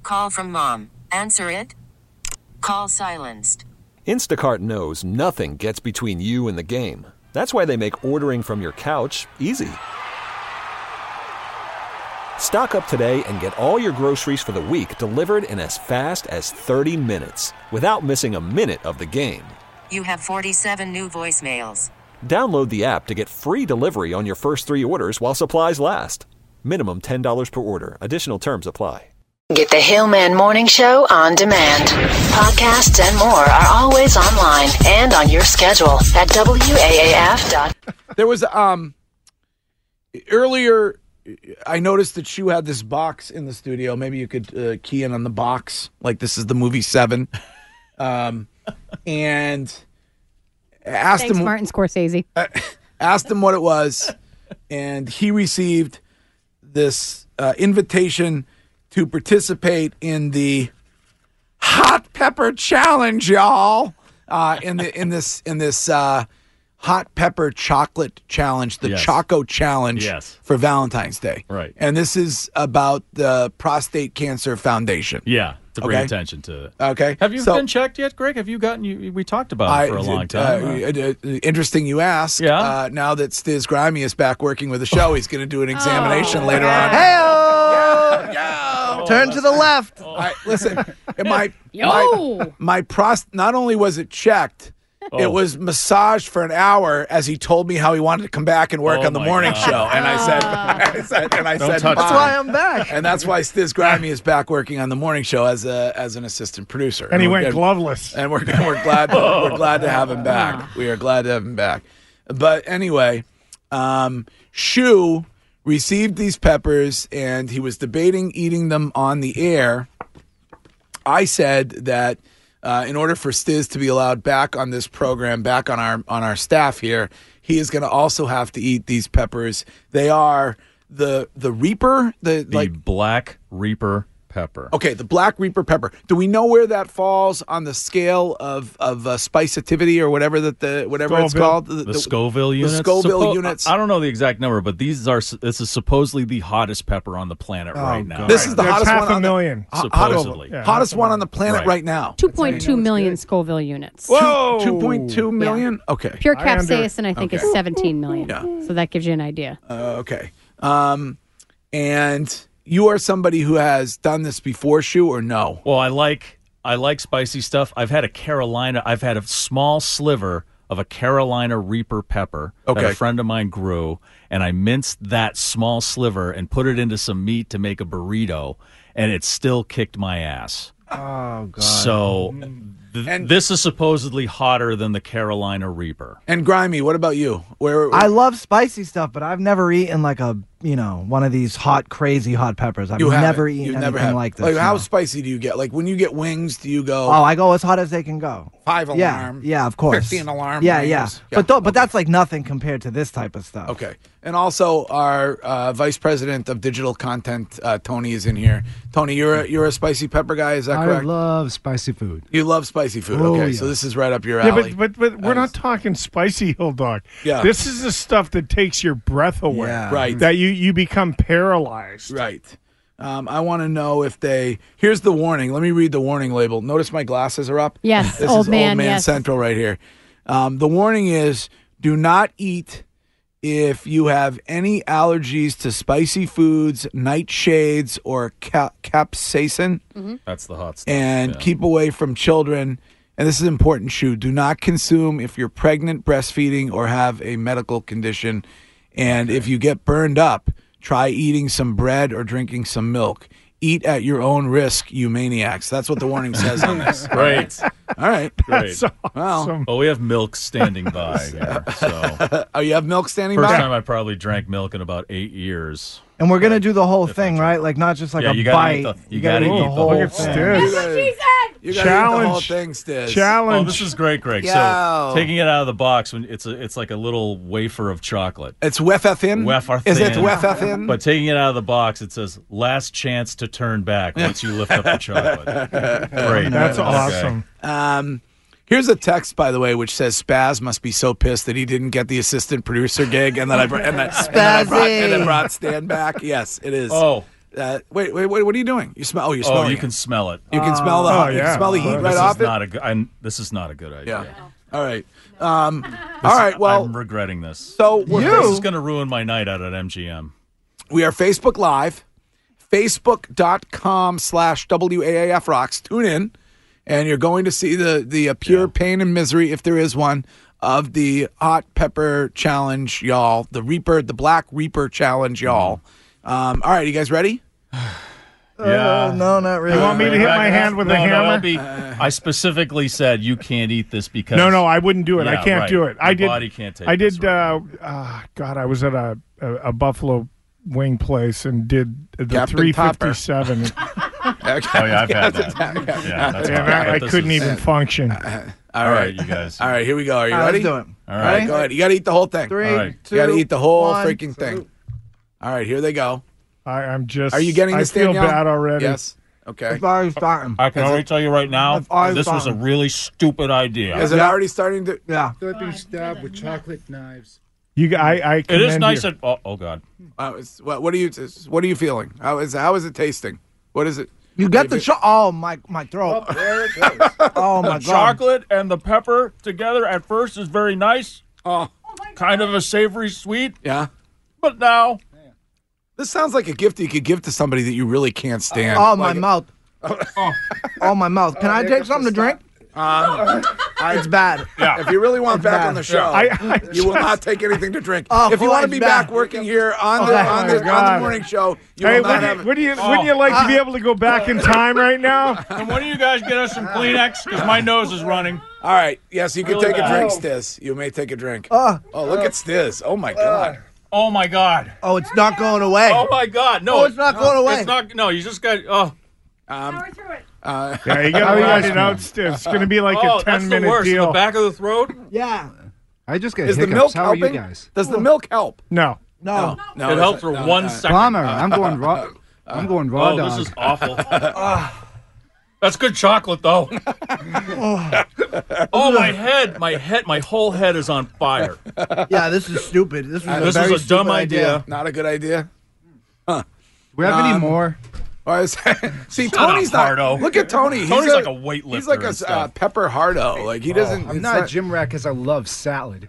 Call from mom. Answer it. Call silenced. Instacart knows nothing gets between you and the game. That's why they make ordering from your couch easy. Stock up today and get all your groceries for the week delivered in as fast as 30 minutes without missing a minute of the game. You have 47 new voicemails. Download the app to get free delivery on your first 3 orders while supplies last. Minimum $10 per order. Additional terms apply. Get the Hillman Morning Show on demand. Podcasts and more are always online and on your schedule at WAAF. There was earlier, I noticed that Shu had this box in the studio. Maybe you could key in on the box, like this is the movie Seven. And asked Thanks, him, Martin Scorsese. Asked him what it was, and he received this invitation to participate in the Hot Pepper Challenge, y'all. In this Hot Pepper Chocolate Challenge, the Choco Challenge for Valentine's Day. Right. And this is about the Prostate Cancer Foundation. Yeah, to bring attention to it. Okay. Have you been checked yet, Greg? Have you gotten? We talked about it for a long time. Interesting you ask. Yeah. Now that Stiz Grimy is back working with the show, he's going to do an examination later on. Turn to the left. Listen, not only was it checked, it was massaged for an hour as he told me how he wanted to come back and work on the morning show. And I said, that's why I'm back. And that's why Stiz Grimy is back working on the morning show as an assistant producer. And he went gloveless. And we're glad to have him back. We are glad to have him back. But anyway, Shu received these peppers and he was debating eating them on the air. I said that in order for Stiz to be allowed back on this program, back on our staff here, he is going to also have to eat these peppers. They are the Reaper, the Black Reaper pepper. Okay, the Black Reaper pepper. Do we know where that falls on the scale of spiceativity or whatever it's called? The Scoville units. The Scoville units. I don't know the exact number, but this is supposedly the hottest pepper on the planet right now. This is the hottest half one a million. Supposedly. Hottest one on the planet right now. 2.2 million Scoville units. Whoa! 2.2 million? Yeah. Okay. Pure capsaicin, I think, is 17 million. Yeah. So that gives you an idea. Okay. And you are somebody who has done this before, Shu, or no? Well, I like spicy stuff. I've had a small sliver of a Carolina Reaper pepper that a friend of mine grew, and I minced that small sliver and put it into some meat to make a burrito, and it still kicked my ass. Oh, God. So this is supposedly hotter than the Carolina Reaper. And Grimy, what about you? I love spicy stuff, but I've never eaten like one of these crazy hot peppers. I've never eaten anything like this. Like, how spicy do you get? Like, when you get wings, do you go? Oh, I go as hot as they can go. 5 alarm. Yeah, of course. 15 alarm. Yeah. But that's like nothing compared to this type of stuff. Okay. And also, our vice president of digital content, Tony, is in here. Tony, you're a spicy pepper guy. Is that correct? I love spicy food. You love spicy food. Oh, okay, yeah. so this is right up your alley. Yeah, but we're not talking spicy, Hill Dog. Yeah. This is the stuff that takes your breath away. Yeah. Right. That you become paralyzed. Right. I want to know if here's the warning. Let me read the warning label. Notice my glasses are up? Yes, this old is man, Old Man yes. Central right here. The warning is, do not eat if you have any allergies to spicy foods, nightshades, or capsaicin. Mm-hmm. That's the hot stuff. And keep away from children. And this is important, Shu. Do not consume if you're pregnant, breastfeeding, or have a medical condition. And if you get burned up, try eating some bread or drinking some milk. Eat at your own risk, you maniacs. That's what the warning says on this. Great. All right. Great. Well, we have milk standing by here. So. Oh, you have milk standing First by? time I probably drank milk in about 8 years. And we're going to do the whole thing, right? Like, not just like a bite. You got to eat the whole Look at thing. Stiz. That's what she said. You got to eat the whole thing, Stiz. Challenge. Oh, this is great, Greg. Yo. So taking it out of the box, when it's like a little wafer of chocolate. It's wafer thin? Wafer Is it thin. wafer thin? But taking it out of the box, it says last chance to turn back once you lift up the chocolate. Great. That's Okay. awesome. Here's a text, by the way, which says Spaz must be so pissed that he didn't get the assistant producer gig, and then I brought Stan back. Yes, it is. Oh, Wait, what are you doing? You smell? Oh, you're smelling. You can smell it. You can smell the. You can smell the heat right off it. This is not a good idea. Yeah. All right. All right. Well, I'm regretting this. So this is going to ruin my night out at MGM. We are Facebook Live, facebook.com/WAAF Rocks. Tune in, and you're going to see the pure pain and misery, if there is one, of the hot pepper challenge, y'all. The Black Reaper challenge, y'all. All right, you guys ready? Yeah. No, not really. You want me to hit my hand with a hammer? I specifically said you can't eat this because... No, I wouldn't do it. Yeah, I can't do it. Your body can't take I did. this right God, I was at a Buffalo wing place and did the Captain 357. Oh, yeah, I've had that. Yeah, that's and I couldn't even function. All right, you guys. All right, here we go. Are you ready? Let's do it. All right. Go ahead. You got to eat the whole thing. 3, right. 2, You got to eat the whole 1. freaking thing. All right, here they go. I'm just. Are you getting this, I feel Danielle? bad already. Yes. Okay. It's already starting. I can already tell you right now, I've already this was a found- really stupid idea. Is it already starting to? Yeah. They're being stabbed with chocolate knives. I It is commend nice. you. Oh God. What are you feeling? How is it tasting? What is it? You get the oh my throat. Oh, there it goes. Oh my The god. chocolate and the pepper together at first is very nice. Oh, Kind of a savory sweet, yeah. but now This sounds like a gift you could give to somebody that you really can't stand. Oh my Like- mouth. Oh my mouth. Can I take something to drink? It's bad. yeah. If you really want back bad. on the show, I you will not take anything to drink. Oh, if you want to it's be bad. back working here on Oh, on my the God. morning show, you Hey, will not have. wouldn't you like to be able to go back in time right now? Can one of you guys get us some Kleenex? Because my nose is running. All right. Yes, you can Really take a bad. drink, Stiz. You may take a drink. Oh, look at Stiz. Oh my God. Oh my God. Oh, it's not going away. Oh my God. No, Oh, it's not going away. It's not. No, you just got. Oh. Yeah, you got to ride it out, Steve. It's going to be like a that's the 10-minute worst. In deal. the back of the throat. Yeah. I just get Is the hiccups. milk How are helping? you guys? Does the milk help? No. No. No. It helped for 1 second. Bomber. I'm going raw. I'm going raw Oh, dog. this is awful. That's good chocolate, though. Oh, my head, my whole head is on fire. Yeah, this is stupid. This was This very was a dumb stupid idea. Not a good idea. Do we have any more? See, Shut Tony's up, not. Hardo. Look at Tony. Tony's like a weightlifter He's like and a stuff. pepper hardo. Like he doesn't. I'm it's not a gym rat because I love salad.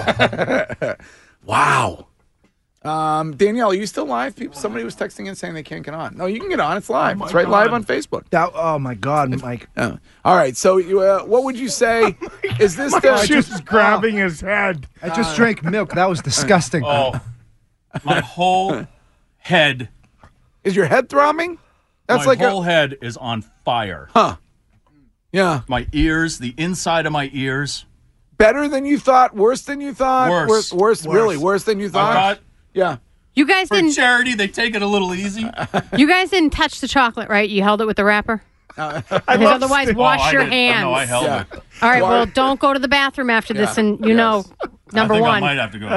Wow. Danielle, are you still live? Somebody was texting in saying they can't get on. No, you can get on. It's live. It's right live on Facebook. Oh my god, Mike. All right. So, what would you say? Is this Mike's just grabbing his head. I just drank milk. That was disgusting. Oh, my whole head. Is your head throbbing? That's My like whole head is on fire. Yeah. My ears, the inside of my ears. Better than you thought. Worse than you thought. Worse. Worse. Really worse than you I thought. thought Yeah. You guys for didn't. charity they take it a little easy. You guys didn't touch the chocolate, right? You held it with the wrapper. I Because love otherwise, Steve. wash I your did. hands. No, I held Yeah. it. All right. Wa- Well, don't go to the bathroom after this, and you know, number I think one. I might have to go.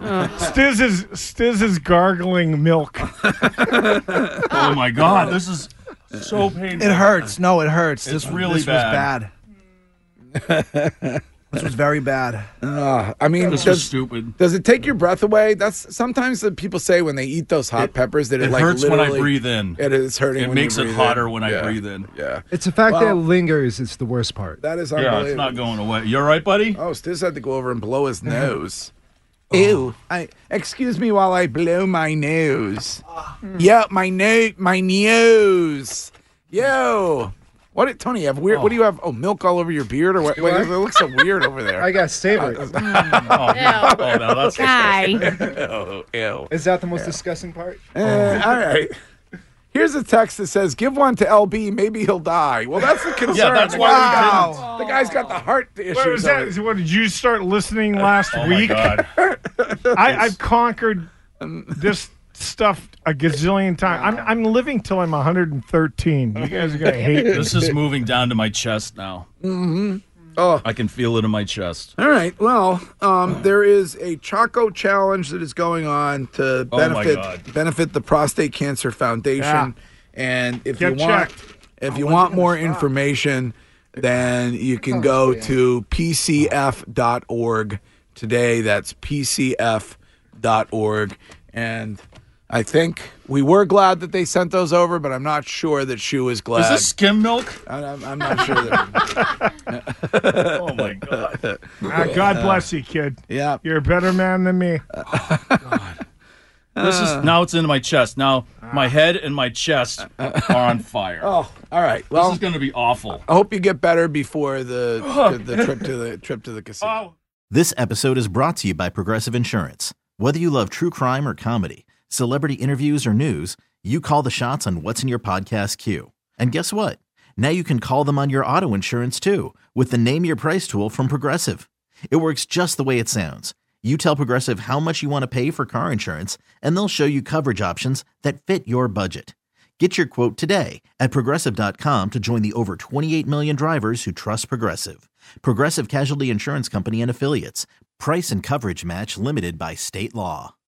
Stiz is gargling milk. Oh my God, this is so painful. It hurts. No, it hurts. It's this really this bad. was bad. This was very bad. I mean, This was stupid. does it take your breath away? That's sometimes the people say when they eat those hot peppers that It like hurts when I literally- breathe in. It is hurting. It when you makes it breathe hotter in. when I breathe in. Yeah. It's the fact that Well- it lingers. It's the worst part. That is Yeah, unbelievable. it's not going away. You all right, buddy? Oh, Stiz had to go over and blow his nose. Ew! Excuse me while I blow my nose. Yeah, my nose. Yo, what, Tony? You have weird. What do you have? Oh, milk all over your beard, or what? Wait, it looks so weird over there. I got savor it. Oh, no, that's Guy. Ew. Is that the most disgusting part? All right. Here's a text that says, "Give one to LB. Maybe he'll die." Well, that's the concern. Yeah, that's The why guy's we got- The guy's got the heart issues. What was over that? What, did you start listening last Oh my week? God. I've conquered this stuff a gazillion times. I'm living till I'm 113. You guys are gonna hate me. This is moving down to my chest now. Oh. I can feel it in my chest. All right. Well, there is a Choco Challenge that is going on to Oh, my God. benefit the Prostate Cancer Foundation. Yeah. And if Get you want, checked. if you want more information, then you can go to PCF.org today. That's PCF.org. And I think we were glad that they sent those over, but I'm not sure that Shu is glad. Is this skim milk? I'm not sure that. Oh, my God. God bless you, kid. Yeah. You're a better man than me. This is now it's into my chest. Now my head and my chest are on fire. Oh, all right. Well, this is going to be awful. I hope you get better before the trip to the casino. Oh. This episode is brought to you by Progressive Insurance. Whether you love true crime or comedy, celebrity interviews or news, you call the shots on what's in your podcast queue. And guess what? Now you can call them on your auto insurance too with the Name Your Price tool from Progressive. It works just the way it sounds. You tell Progressive how much you want to pay for car insurance, and they'll show you coverage options that fit your budget. Get your quote today at Progressive.com to join the over 28 million drivers who trust Progressive. Progressive Casualty Insurance Company and Affiliates. Price and coverage match limited by state law.